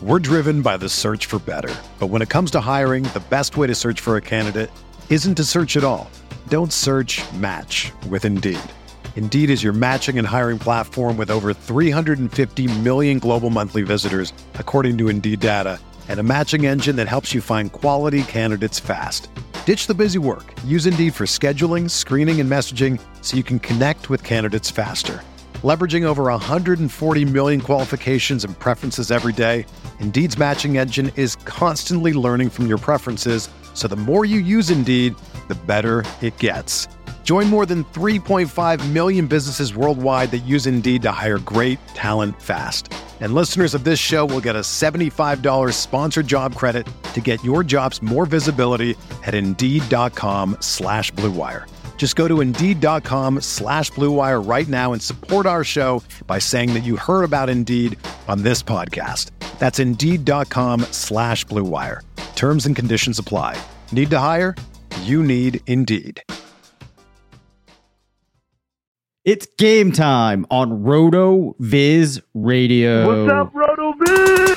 We're driven by the search for better. But when it comes to hiring, the best way to search for a candidate isn't to search at all. Don't search, match with Indeed. Indeed is your matching and hiring platform with over 350 million global monthly visitors, according to Indeed data, and a matching engine that helps you find quality candidates fast. Ditch the busy work. Use Indeed for scheduling, screening, and messaging so you can connect with candidates faster. Leveraging over 140 million qualifications and preferences every day, Indeed's matching engine is constantly learning from your preferences, so the more you use Indeed, the better it gets. Join more than 3.5 million businesses worldwide that use Indeed to hire great talent fast. And listeners of this show will get a $75 sponsored job credit to get your jobs more visibility at Indeed.com/Blue Wire. Just go to Indeed.com/Blue Wire right now and support our show by saying that you heard about Indeed on this podcast. That's Indeed.com/Blue Wire. Terms and conditions apply. Need to hire? You need Indeed. It's game time on Roto Viz Radio. What's up, Roto Viz?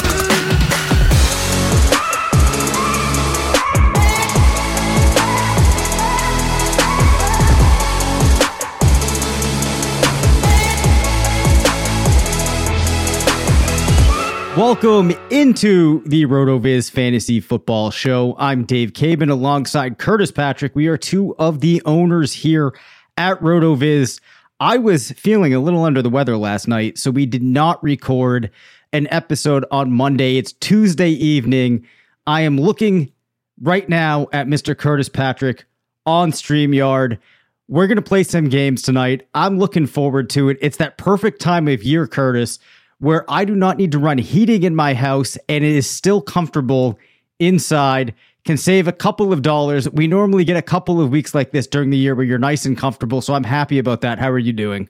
Welcome into the RotoViz Fantasy Football Show. I'm Dave Cabin alongside Curtis Patrick. We are two of the owners here at RotoViz. I was feeling a little under the weather last night, so we did not record an episode on Monday. It's Tuesday evening. I am looking right now at Mr. Curtis Patrick on StreamYard. We're going to play some games tonight. I'm looking forward to it. It's that perfect time of year, Curtis, where I do not need to run heating in my house and it is still comfortable inside. Can save a couple of dollars. We normally get a couple of weeks like this during the year where you're nice and comfortable, so I'm happy about that. How are you doing?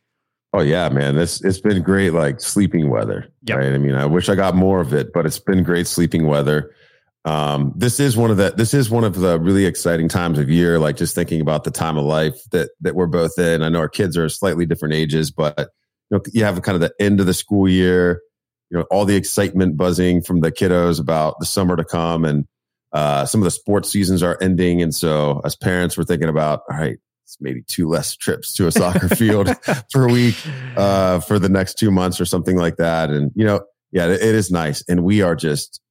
Oh yeah, man. It's been great, like sleeping weather. Yep. Right. I mean, I wish I got more of it, but it's been great sleeping weather. This is one of the really exciting times of year, like just thinking about the time of life that we're both in. I know our kids are slightly different ages, but you have kind of the end of the school year, all the excitement buzzing from the kiddos about the summer to come, and some of the sports seasons are ending. And so as parents, we're thinking about, all right, it's maybe 2 less trips to a soccer field per week for the next 2 months or something like that. And, yeah, it is nice. And we are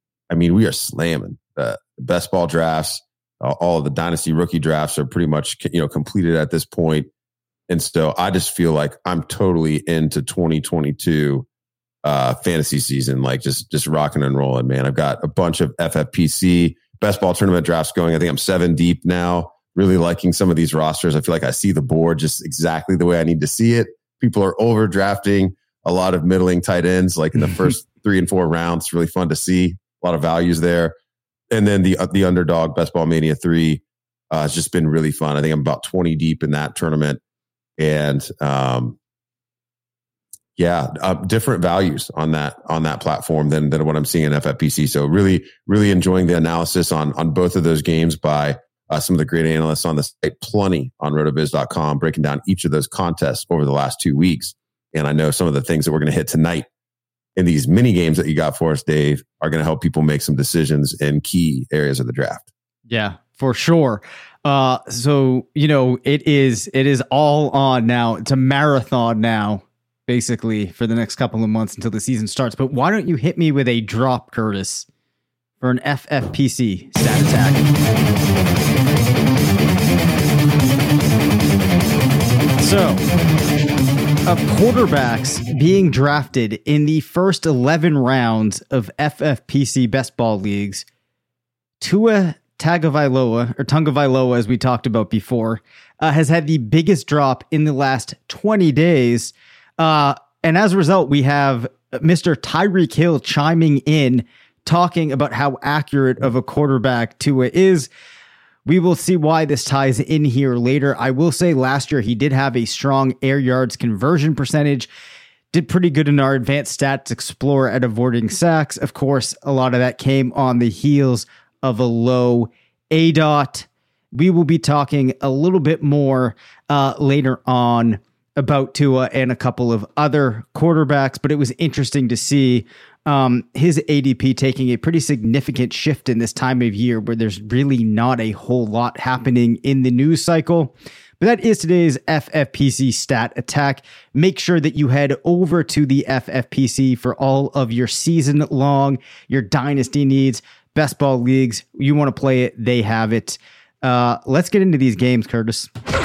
we are slamming the best ball drafts. All of the dynasty rookie drafts are pretty much, completed at this point. And so I just feel like I'm totally into 2022 fantasy season, like just rocking and rolling, man. I've got a bunch of FFPC best ball tournament drafts going. I think I'm 7 deep now, really liking some of these rosters. I feel like I see the board just exactly the way I need to see it. People are overdrafting a lot of middling tight ends, like in the first 3 and 4 rounds. It's really fun to see. A lot of values there. And then the underdog Best Ball Mania 3 has just been really fun. I think I'm about 20 deep in that tournament. And different values on that platform than what I'm seeing in FFPC. So really, really enjoying the analysis on both of those games by some of the great analysts on the site, plenty on rotoviz.com, breaking down each of those contests over the last 2 weeks. And I know some of the things that we're going to hit tonight in these mini games that you got for us, Dave, are going to help people make some decisions in key areas of the draft. Yeah, for sure. So, it is all on now. It's a marathon now, basically, for the next couple of months until the season starts. But why don't you hit me with a drop, Curtis, for an FFPC stat attack? So, of quarterbacks being drafted in the first 11 rounds of FFPC best ball leagues, Tua Tagovailoa, as we talked about before, has had the biggest drop in the last 20 days. And as a result, we have Mr. Tyreek Hill chiming in, talking about how accurate of a quarterback Tua is. We will see why this ties in here later. I will say last year he did have a strong air yards conversion percentage, did pretty good in our advanced stats explorer at avoiding sacks. Of course, a lot of that came on the heels of a low ADOT. We will be talking a little bit more later on about Tua and a couple of other quarterbacks, but it was interesting to see His ADP taking a pretty significant shift in this time of year where there's really not a whole lot happening in the news cycle. But that is today's FFPC stat attack. Make sure that you head over to the FFPC for all of your season long, your dynasty needs, best ball leagues. You want to play it, they have it. Let's get into these games, Curtis.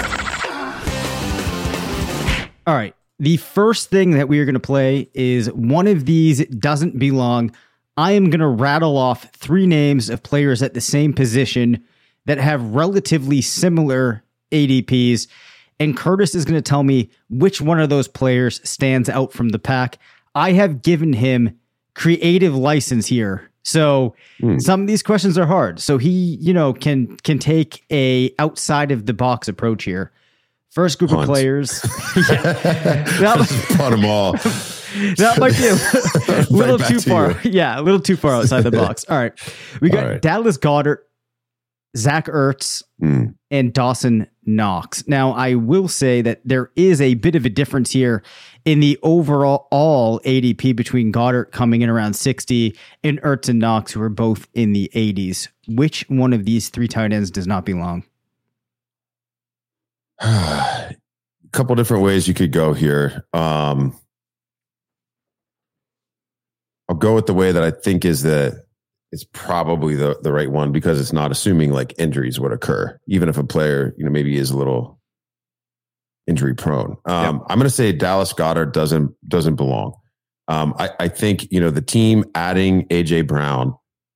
All right. The first thing that we are going to play is one of these doesn't belong. I am going to rattle off 3 names of players at the same position that have relatively similar ADPs, and Curtis is going to tell me which one of those players stands out from the pack. I have given him creative license here. So some of these questions are hard. So he, can take a outside of the box approach here. First group of players. Punt them all. That might be a little too far. Yeah, a little too far outside the box. All right. We got Dallas Goedert, Zach Ertz, and Dawson Knox. Now, I will say that there is a bit of a difference here in the overall ADP between Goddard coming in around 60 and Ertz and Knox, who are both in the 80s. Which one of these 3 tight ends does not belong? A couple different ways you could go here. I'll go with the way that I think is probably the right one, because it's not assuming like injuries would occur, even if a player, maybe is a little injury prone. I'm going to say Dallas Goedert doesn't belong. I think, the team adding AJ Brown,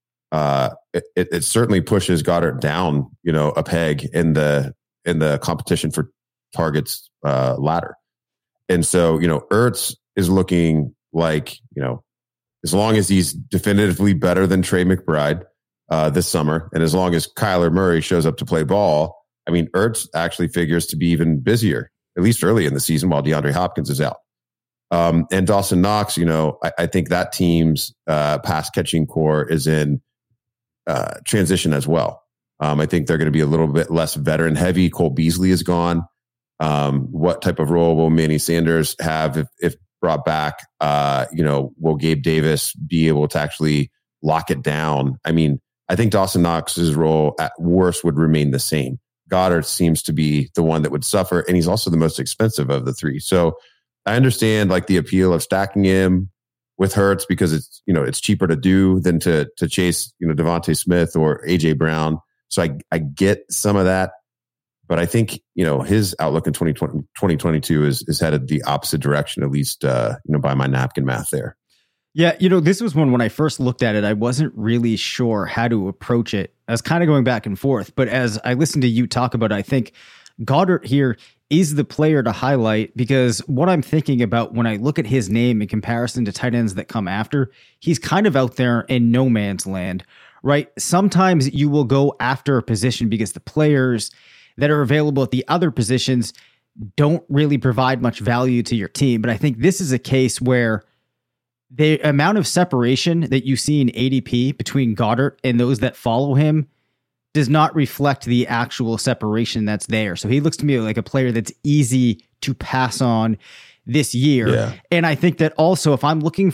it certainly pushes Goddard down, a peg in the competition for targets ladder. And so, Ertz is looking like, as long as he's definitively better than Trey McBride this summer, and as long as Kyler Murray shows up to play ball, I mean, Ertz actually figures to be even busier, at least early in the season while DeAndre Hopkins is out. And Dawson Knox, I think that team's pass catching core is in transition as well. I think they're going to be a little bit less veteran heavy. Cole Beasley is gone. What type of role will Manny Sanders have if brought back? Will Gabe Davis be able to actually lock it down? I mean, I think Dawson Knox's role at worst would remain the same. Goddard seems to be the one that would suffer, and he's also the most expensive of the 3. So I understand like the appeal of stacking him with Hurts because it's cheaper to do than to chase Devontae Smith or AJ Brown. So I get some of that, but I think, his outlook in 2022 is headed the opposite direction, at least, by my napkin math there. Yeah. This was one when I first looked at it, I wasn't really sure how to approach it. I was kind of going back and forth, but as I listened to you talk about it, I think Goddard here is the player to highlight, because what I'm thinking about when I look at his name in comparison to tight ends that come after, he's kind of out there in no man's land. Right? Sometimes you will go after a position because the players that are available at the other positions don't really provide much value to your team. But I think this is a case where the amount of separation that you see in ADP between Goddard and those that follow him does not reflect the actual separation that's there. So he looks to me like a player that's easy to pass on this year. Yeah. And I think that also if I'm looking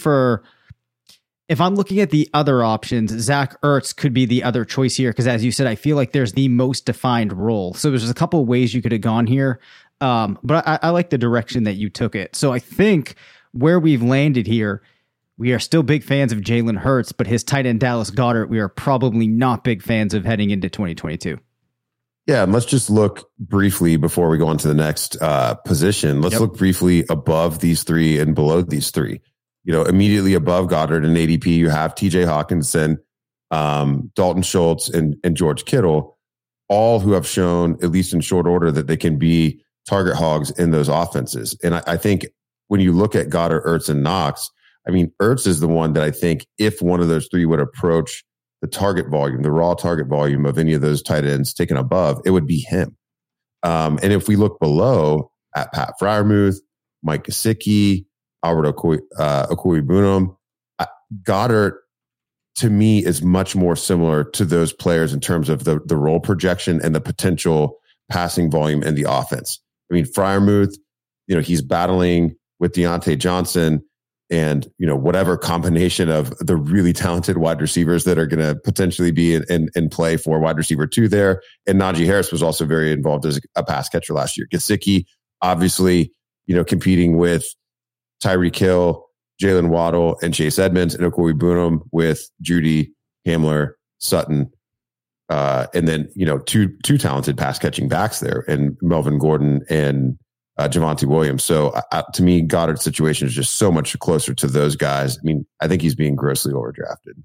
at the other options, Zach Ertz could be the other choice here, because as you said, I feel like there's the most defined role. So there's a couple of ways you could have gone here, but I like the direction that you took it. So I think where we've landed here, we are still big fans of Jalen Hurts, but his tight end Dallas Goedert, we are probably not big fans of heading into 2022. Yeah, and let's just look briefly before we go on to the next position. Let's look briefly above these 3 and below these 3. Immediately above Goddard and ADP, you have TJ Hawkinson, Dalton Schultz, and George Kittle, all who have shown, at least in short order, that they can be target hogs in those offenses. And I think when you look at Goddard, Ertz, and Knox, I mean, Ertz is the one that I think if one of those 3 would approach the target volume, the raw target volume of any of those tight ends taken above, it would be him. And if we look below at Pat Freiermuth, Mike Gesicki, Albert Okwuegbunam, Goddard, to me, is much more similar to those players in terms of the role projection and the potential passing volume in the offense. I mean, Freiermuth, he's battling with Deontay Johnson. And, whatever combination of the really talented wide receivers that are going to potentially be in play for wide receiver 2 there. And Najee Harris was also very involved as a pass catcher last year. Gesicki, obviously, competing with Tyreek Hill, Jalen Waddle, and Chase Edmonds, and Okoye Bunum with Judy, Hamler, Sutton. And then, two talented pass catching backs there, and Melvin Gordon and Javonte Williams. So to me, Goddard's situation is just so much closer to those guys. I mean, I think he's being grossly overdrafted.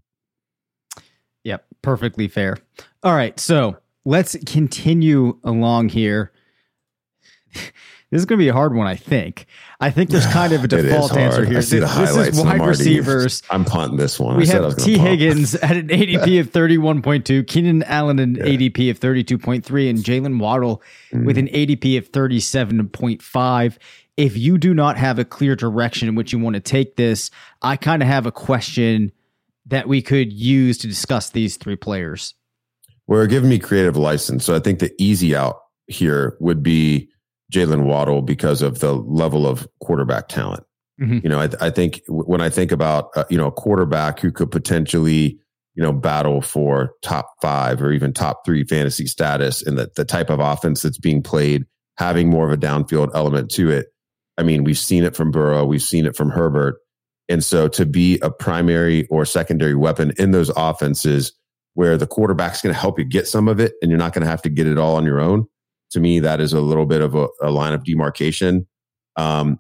Yep. Perfectly fair. All right. So let's continue along here. This is going to be a hard one, I think. I think there's kind of a default answer here. This is wide receivers. I'm punting this one. We have T. Higgins at an ADP of 31.2, Keenan Allen an ADP of 32.3, and Jalen Waddle with an ADP of 37.5. If you do not have a clear direction in which you want to take this, I kind of have a question that we could use to discuss these 3 players. Well, giving me creative license. So I think the easy out here would be Jalen Waddle because of the level of quarterback talent. Mm-hmm. I think when I think about, a quarterback who could potentially, battle for top 5 or even top 3 fantasy status, and the type of offense that's being played, having more of a downfield element to it. I mean, we've seen it from Burrow. We've seen it from Herbert. And so to be a primary or secondary weapon in those offenses where the quarterback's going to help you get some of it and you're not going to have to get it all on your own, to me, that is a little bit of a line of demarcation. And,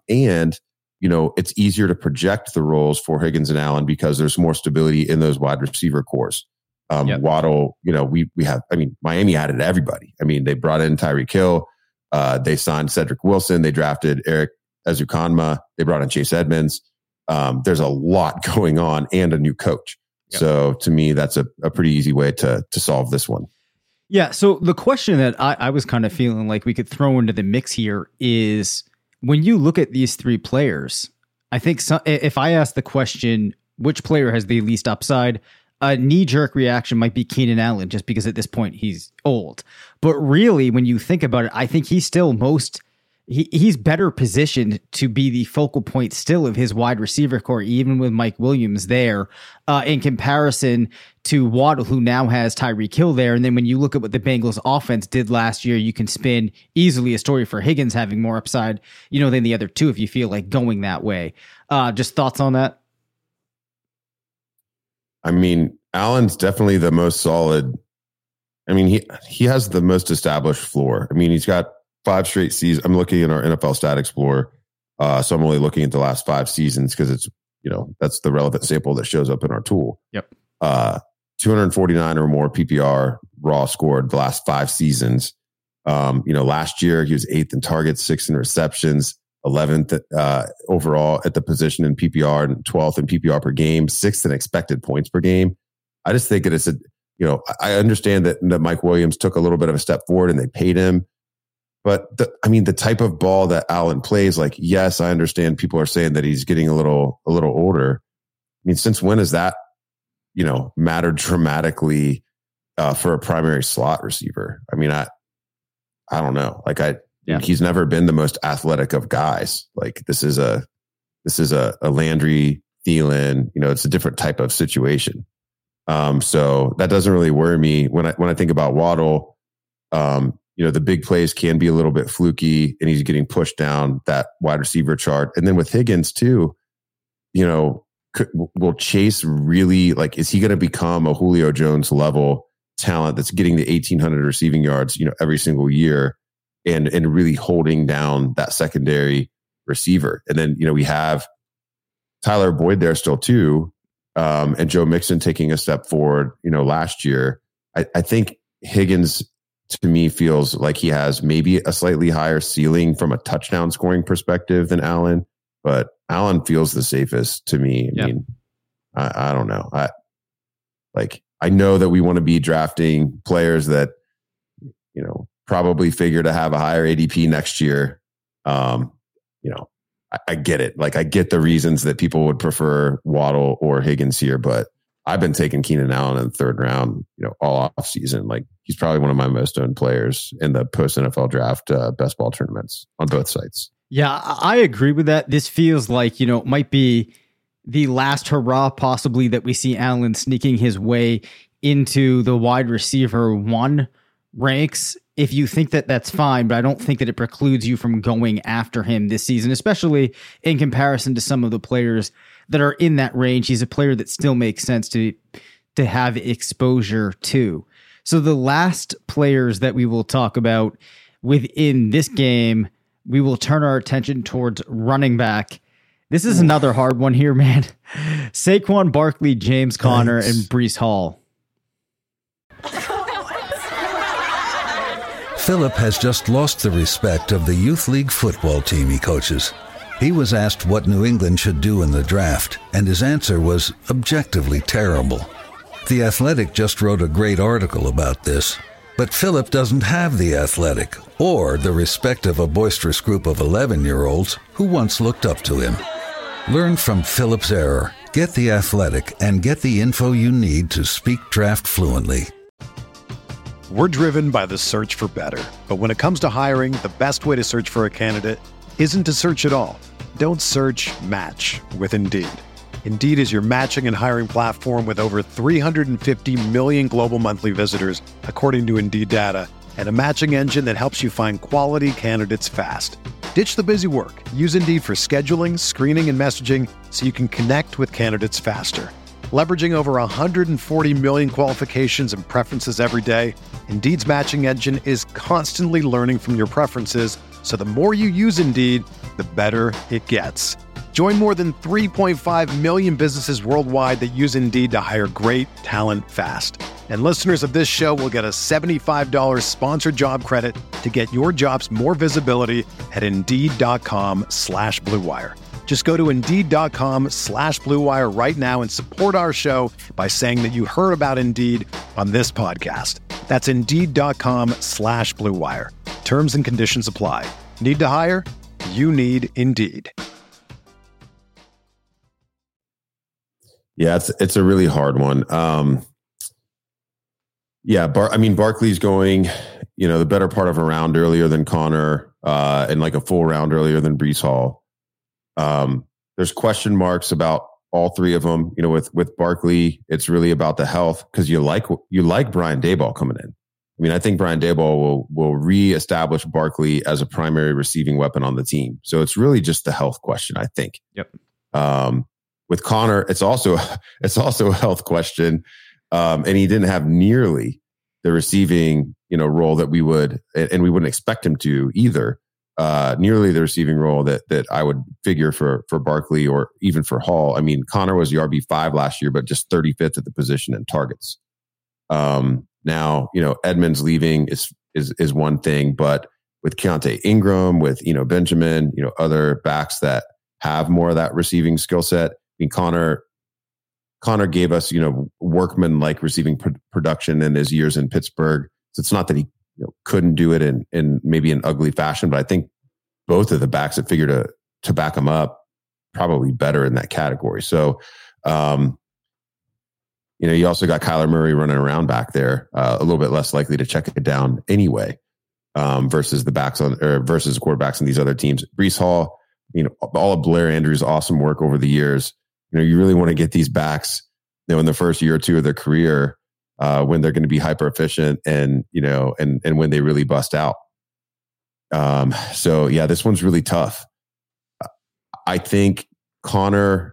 it's easier to project the roles for Higgins and Allen because there's more stability in those wide receiver cores. Waddle, we have, Miami added everybody. They brought in Tyreek Hill. They signed Cedric Wilson. They drafted Eric Ezukanma. They brought in Chase Edmonds. There's a lot going on and a new coach. Yep. So to me, that's a pretty easy way to solve this one. Yeah. So the question that I was kind of feeling like we could throw into the mix here is when you look at these 3 players, I think if I ask the question, which player has the least upside, a knee-jerk reaction might be Keenan Allen, just because at this point he's old. But really, when you think about it, I think he's still he's better positioned to be the focal point still of his wide receiver core, even with Mike Williams there, in comparison to Waddle, who now has Tyreek Hill there. And then when you look at what the Bengals offense did last year, you can spin easily a story for Higgins having more upside, than the other 2 if you feel like going that way. Just thoughts on that? Allen's definitely the most solid. He has the most established floor. He's got 5 straight seasons. I'm looking at our NFL Stat Explorer. So I'm only looking at the last 5 seasons because it's, that's the relevant sample that shows up in our tool. Yep. 249 or more PPR raw scored the last 5 seasons. Last year he was 8th in targets, 6th in receptions, 11th overall at the position in PPR, and 12th in PPR per game, 6th in expected points per game. I just think that it's I understand that Mike Williams took a little bit of a step forward and they paid him. But the type of ball that Allen plays, yes, I understand people are saying that he's getting a little older. Since when has that, mattered dramatically for a primary slot receiver? I don't know. He's never been the most athletic of guys. This is a Landry, Thielen. It's a different type of situation. So that doesn't really worry me when I think about Waddle. The big plays can be a little bit fluky and he's getting pushed down that wide receiver chart. And then with Higgins too, will Chase really, is he going to become a Julio Jones level talent that's getting the 1,800 receiving yards, every single year and really holding down that secondary receiver? And then, we have Tyler Boyd there still too. And Joe Mixon taking a step forward, last year. I think Higgins, to me, feels like he has maybe a slightly higher ceiling from a touchdown scoring perspective than Allen, but Allen feels the safest to me. I don't know. I know that we want to be drafting players that, probably figure to have a higher ADP next year. I get it. I get the reasons that people would prefer Waddle or Higgins here, but I've been taking Keenan Allen in the 3rd round, all off season. He's probably one of my most owned players in the post NFL draft best ball tournaments on both sites. Yeah, I agree with that. This feels like, it might be the last hurrah possibly that we see Allen sneaking his way into the wide receiver 1 ranks. If you think that that's fine, but I don't think that it precludes you from going after him this season, especially in comparison to some of the players that are in that range. He's a player that still makes sense to have exposure to. So the last players that we will talk about within this game, we will turn our attention towards running back. This is another hard one here, man. Saquon Barkley, James Conner, and Breece Hall. Philip has just lost the respect of the youth league football team he coaches. He was asked what New England should do in the draft, and his answer was objectively terrible. The Athletic just wrote a great article about this, but Philip doesn't have The Athletic or the respect of a boisterous group of 11-year-olds who once looked up to him. Learn from Philip's error, get The Athletic, and get the info you need to speak draft fluently. We're driven by the search for better. But when it comes to hiring, the best way to search for a candidate isn't to search at all. Don't search, match with Indeed. Indeed is your matching and hiring platform with over 350 million global monthly visitors, according to Indeed data, and a matching engine that helps you find quality candidates fast. Ditch the busy work. Use Indeed for scheduling, screening, and messaging so you can connect with candidates faster. Leveraging over 140 million qualifications and preferences every day, Indeed's matching engine is constantly learning from your preferences, so the more you use Indeed, the better it gets. Join more than 3.5 million businesses worldwide that use Indeed to hire great talent fast. And listeners of this show will get a $75 sponsored job credit to get your jobs more visibility at Indeed.com/Blue Wire. Just go to Indeed.com/Blue Wire right now and support our show by saying that you heard about Indeed on this podcast. That's Indeed.com/Blue Wire. Terms and conditions apply. Need to hire? You need Indeed. Yeah, it's a really hard one. Barkley's going, the better part of a round earlier than Conner, and like a full round earlier than Breece Hall. There's question marks about all three of them. With Barkley, it's really about the health because you like Brian Daboll coming in. I mean, I think Brian Daboll will reestablish Barkley as a primary receiving weapon on the team. So it's really just the health question, I think. Yep. With Conner, it's also a health question, and he didn't have nearly the receiving role that we would, and we wouldn't expect him to either. Nearly the receiving role that I would figure for Barkley or even for Hall. I mean, Conner was the RB5 last year, but just 35th at the position in targets. Now, Edmonds leaving is one thing, but with Keontae Ingram, with Benjamin, other backs that have more of that receiving skill set. I mean, Conner gave us workman-like receiving production in his years in Pittsburgh. So it's not that he couldn't do it in maybe an ugly fashion, but I think both of the backs that figure to back him up probably better in that category. So, you also got Kyler Murray running around back there, a little bit less likely to check it down anyway, versus the quarterbacks in these other teams. Breece Hall, all of Blair Andrews' awesome work over the years. You really want to get these backs, in the first year or two of their career, when they're going to be hyper efficient and when they really bust out. So yeah, this one's really tough. I think Conner,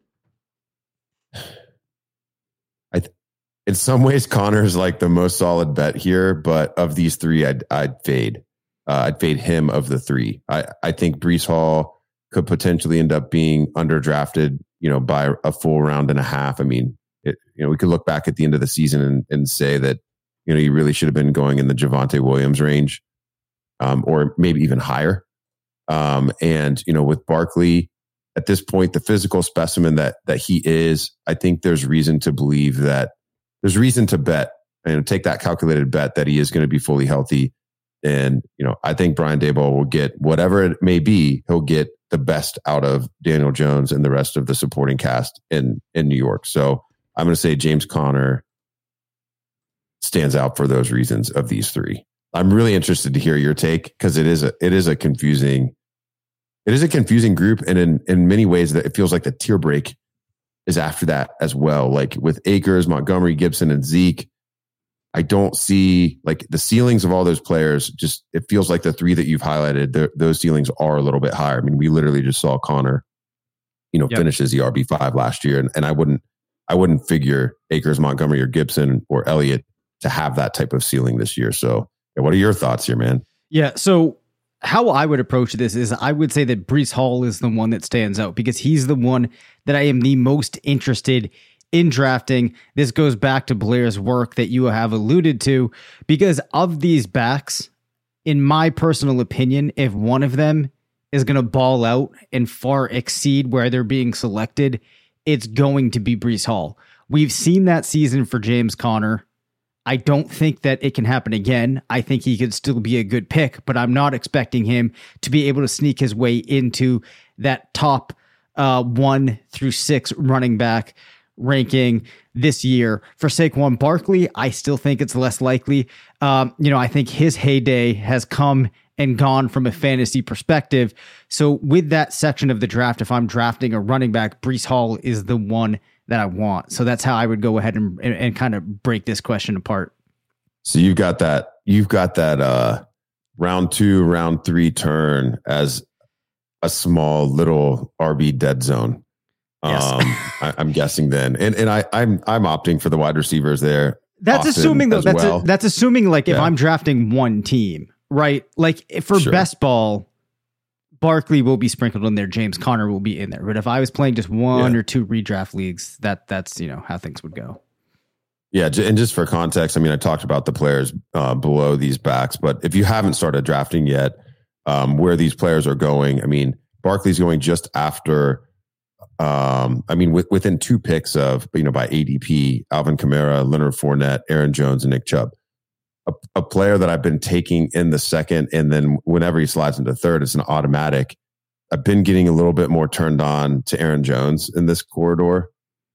in some ways, Conner's like the most solid bet here, but of these three, I'd fade. I'd fade him of the three. I think Breece Hall could potentially end up being underdrafted, by a full round and a half. I mean, we could look back at the end of the season and say that, you really should have been going in the Javonte Williams range, or maybe even higher. And with Barkley at this point, the physical specimen that he is, I think there's reason to believe that there's reason to bet and take that calculated bet that he is going to be fully healthy. And, I think Brian Daboll will get whatever it may be. He'll get the best out of Daniel Jones and the rest of the supporting cast in New York. So I'm going to say James Conner stands out for those reasons of these three. I'm really interested to hear your take because it is a confusing group. And in many ways that it feels like the tier break is after that as well. Like with Akers, Montgomery, Gibson, and Zeke, I don't see like the ceilings of all those players. Just it feels like the three that you've highlighted, those ceilings are a little bit higher. I mean, we literally just saw Connor, finish as the RB5 last year, and I wouldn't figure Akers, Montgomery, or Gibson or Elliott to have that type of ceiling this year. So, what are your thoughts here, man? Yeah. So how I would approach this is I would say that Breece Hall is the one that stands out because he's the one that I am the most interested in drafting. This goes back to Blair's work that you have alluded to, because of these backs, in my personal opinion, if one of them is going to ball out and far exceed where they're being selected, it's going to be Breece Hall. We've seen that season for James Conner. I don't think that it can happen again. I think he could still be a good pick, but I'm not expecting him to be able to sneak his way into that top 1 through 6 running back ranking this year. For Saquon Barkley, I still think it's less likely. I think his heyday has come and gone from a fantasy perspective. So with that section of the draft, if I'm drafting a running back, Breece Hall is the one that I want. So that's how I would go ahead and kind of break this question apart. So you've got that round 2, round 3 turn as a small little RB dead zone. Yes. I'm guessing then, and I'm opting for the wide receivers there. That's assuming though. That's assuming like if I'm drafting one team, right? Like for best ball, Barkley will be sprinkled in there. James Conner will be in there. But if I was playing just one or two redraft leagues, that's how things would go. Yeah, and just for context, I mean, I talked about the players below these backs, but if you haven't started drafting yet, where these players are going, I mean, Barkley's going just after. Within 2 picks of by ADP, Alvin Kamara, Leonard Fournette, Aaron Jones, and Nick Chubb. A player that I've been taking in the second, and then whenever he slides into third, it's an automatic. I've been getting a little bit more turned on to Aaron Jones in this corridor.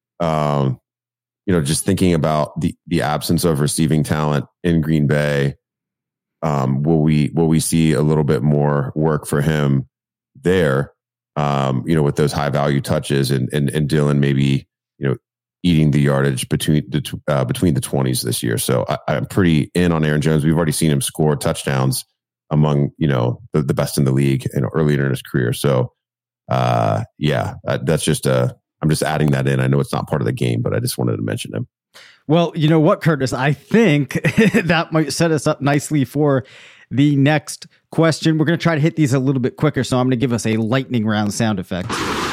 Just thinking about the absence of receiving talent in Green Bay. Will we see a little bit more work for him there? With those high value touches and Dylan maybe eating the yardage between the 20s this year. So I'm pretty in on Aaron Jones. We've already seen him score touchdowns among the best in the league and earlier in his career. So that's just I'm just adding that in. I know it's not part of the game, but I just wanted to mention him. Well, you know what, Curtis? I think that might set us up nicely for the next question. We're going to try to hit these a little bit quicker, so I'm going to give us a lightning round sound effect.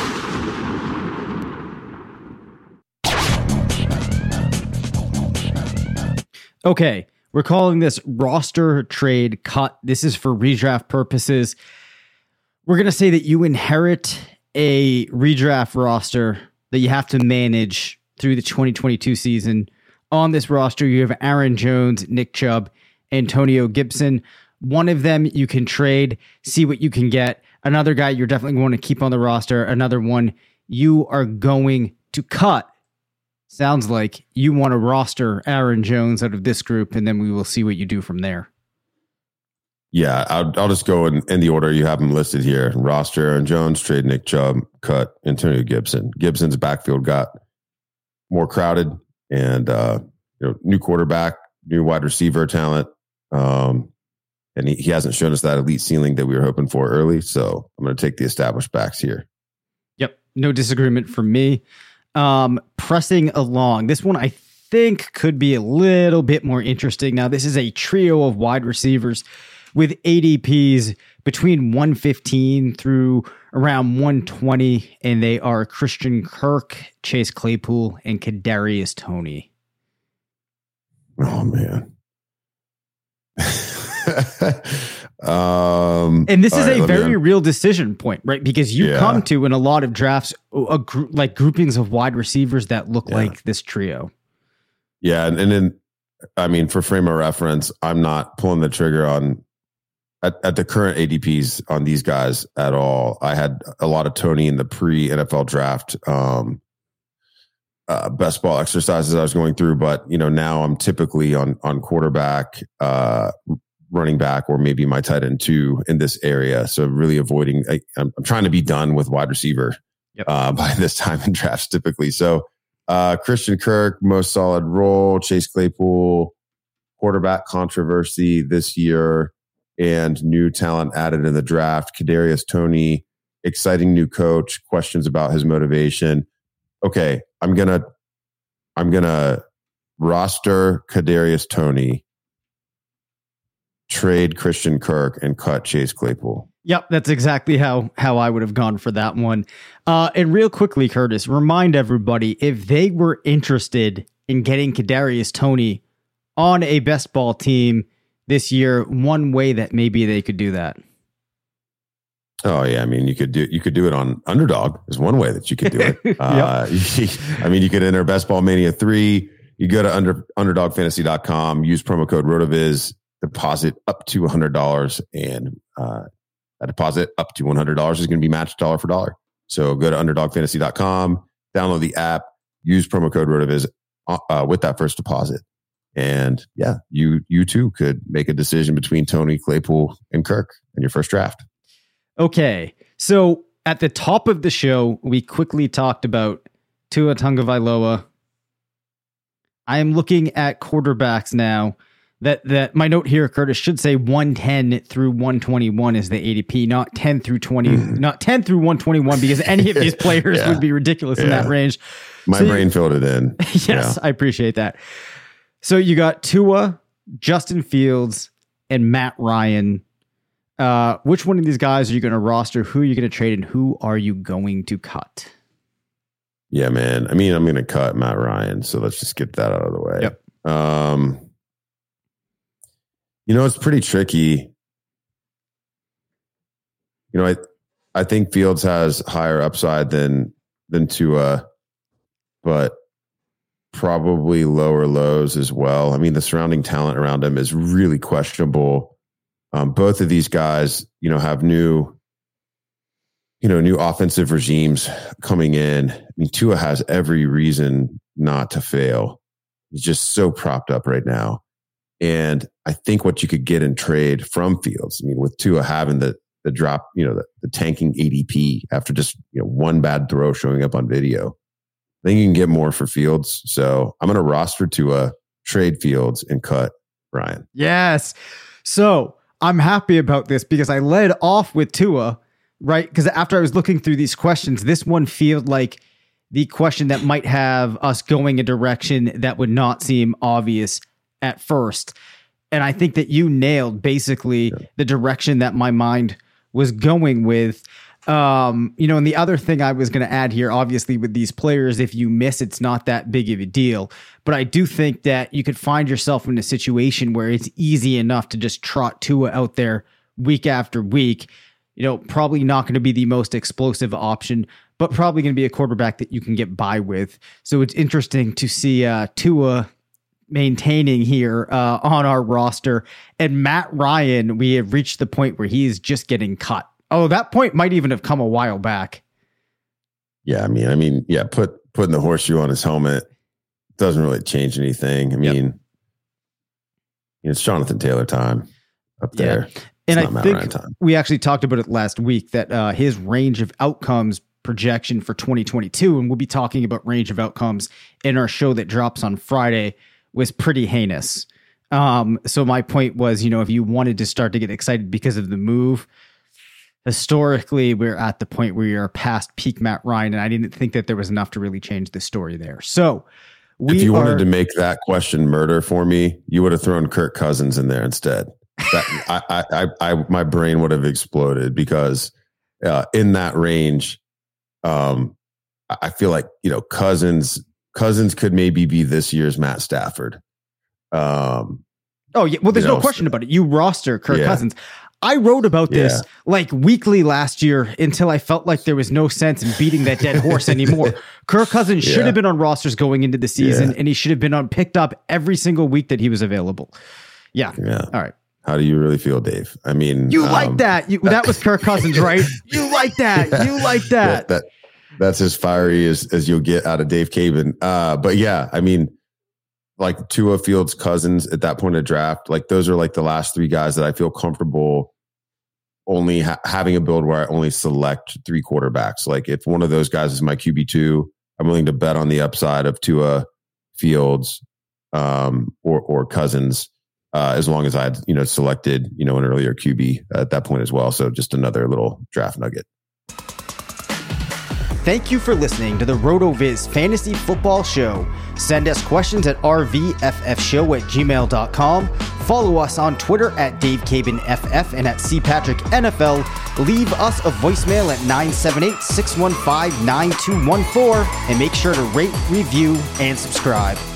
Okay, we're calling this roster trade cut. This is for redraft purposes. We're going to say that you inherit a redraft roster that you have to manage through the 2022 season. On this roster, you have Aaron Jones, Nick Chubb, Antonio Gibson. One of them you can trade, see what you can get. Another guy you're definitely going to keep on the roster. Another one you are going to cut. Sounds like you want to roster Aaron Jones out of this group, and then we will see what you do from there. Yeah, I'll just go in the order you have them listed here. Roster Aaron Jones, trade Nick Chubb, cut Antonio Gibson. Gibson's backfield got more crowded, and new quarterback, new wide receiver talent. And he hasn't shown us that elite ceiling that we were hoping for early. So I'm going to take the established backs here. Yep. No disagreement from me. Pressing along. This one I think could be a little bit more interesting. Now, this is a trio of wide receivers with ADPs between 115 through around 120. And they are Christian Kirk, Chase Claypool, and Kadarius Toney. Oh, man. And this is a very real decision point, right? Because you come to in a lot of drafts like groupings of wide receivers that look like this trio. Yeah, and then I mean, for frame of reference, I'm not pulling the trigger on at the current ADPs on these guys at all. I had a lot of Toney in the pre-NFL draft best ball exercises I was going through, but now I'm typically on quarterback, running back, or maybe my tight end 2 in this area. So really avoiding. I'm trying to be done with wide receiver by this time in drafts typically. So Christian Kirk, most solid role. Chase Claypool, quarterback controversy this year, and new talent added in the draft. Kadarius Toney, exciting new coach. Questions about his motivation. Okay, I'm gonna roster Kadarius Toney, trade Christian Kirk, and cut Chase Claypool. Yep, that's exactly how I would have gone for that one. And real quickly, Curtis, remind everybody, if they were interested in getting Kadarius Toney on a best ball team this year, one way that maybe they could do that. Oh yeah, I mean you could do it on Underdog. Is one way that you could do it. I mean you could enter Best Ball Mania 3. You go to underdogfantasy.com, use promo code RotoViz, deposit up to $100, and a deposit up to $100 is going to be matched dollar for dollar. So go to underdogfantasy.com, download the app, use promo code RotoViz with that first deposit. And yeah, you too could make a decision between Toney, Claypool, and Kirk in your first draft. Okay, so at the top of the show, we quickly talked about Tua Tagovailoa. I am looking at quarterbacks now. That my note here, Curtis, should say 110 through 121 is the ADP, not 10 through 20, not 10 through 121, because any of these players would be ridiculous in that range. My brain filled it in. Yes, I appreciate that. So you got Tua, Justin Fields, and Matt Ryan. Which one of these guys are you going to roster? Who are you going to trade, and who are you going to cut? Yeah, man. I mean, I'm going to cut Matt Ryan, so let's just get that out of the way. Yep. It's pretty tricky. I think Fields has higher upside than Tua, but probably lower lows as well. I mean, the surrounding talent around him is really questionable. Both of these guys, have new offensive regimes coming in. I mean, Tua has every reason not to fail. He's just so propped up right now. And I think what you could get in trade from Fields, I mean, with Tua having the drop, the tanking ADP after just one bad throw showing up on video, I think you can get more for Fields. So I'm going to roster Tua, trade Fields, and cut Ryan. Yes. So I'm happy about this because I led off with Tua, right? Because after I was looking through these questions, this one feels like the question that might have us going a direction that would not seem obvious at first. And I think that you nailed basically the direction that my mind was going with. And the other thing I was going to add here, obviously with these players, if you miss, it's not that big of a deal. But I do think that you could find yourself in a situation where it's easy enough to just trot Tua out there week after week. Probably not going to be the most explosive option, but probably going to be a quarterback that you can get by with. So it's interesting to see Tua maintaining here on our roster, and Matt Ryan, we have reached the point where he is just getting cut. Oh, that point might even have come a while back. Yeah, I mean, putting the horseshoe on his helmet doesn't really change anything. I mean, it's Jonathan Taylor time up there. And I think we actually talked about it last week that his range of outcomes projection for 2022, and we'll be talking about range of outcomes in our show that drops on Friday, was pretty heinous. So my point was, if you wanted to start to get excited because of the move, historically, we're at the point where you're past peak Matt Ryan, and I didn't think that there was enough to really change the story there. So if you wanted to make that question murder for me, you would have thrown Kirk Cousins in there instead. My brain would have exploded because in that range, I feel like, Cousins could maybe be this year's Matt Stafford. Well, there's no question about it. You roster Kirk Cousins. I wrote about this like weekly last year until I felt like there was no sense in beating that dead horse anymore. Kirk Cousins should have been on rosters going into the season, and he should have been picked up every single week that he was available. Yeah. All right. How do you really feel, Dave? I mean, you like that? That was Kirk Cousins, right? You like that? You like that? That's as fiery as you'll get out of Dave Caban. But yeah, I mean, like Tua, Fields, Cousins at that point of draft, like those are like the last three guys that I feel comfortable only having a build where I only select 3 quarterbacks. Like if one of those guys is my QB2, I'm willing to bet on the upside of Tua, Fields, or Cousins, as long as I had, selected, an earlier QB at that point as well. So just another little draft nugget. Thank you for listening to the RotoViz Fantasy Football Show. Send us questions at rvffshow@gmail.com. Follow us on Twitter at DaveCabinFF and at CPatrickNFL. Leave us a voicemail at 978-615-9214 and make sure to rate, review, and subscribe.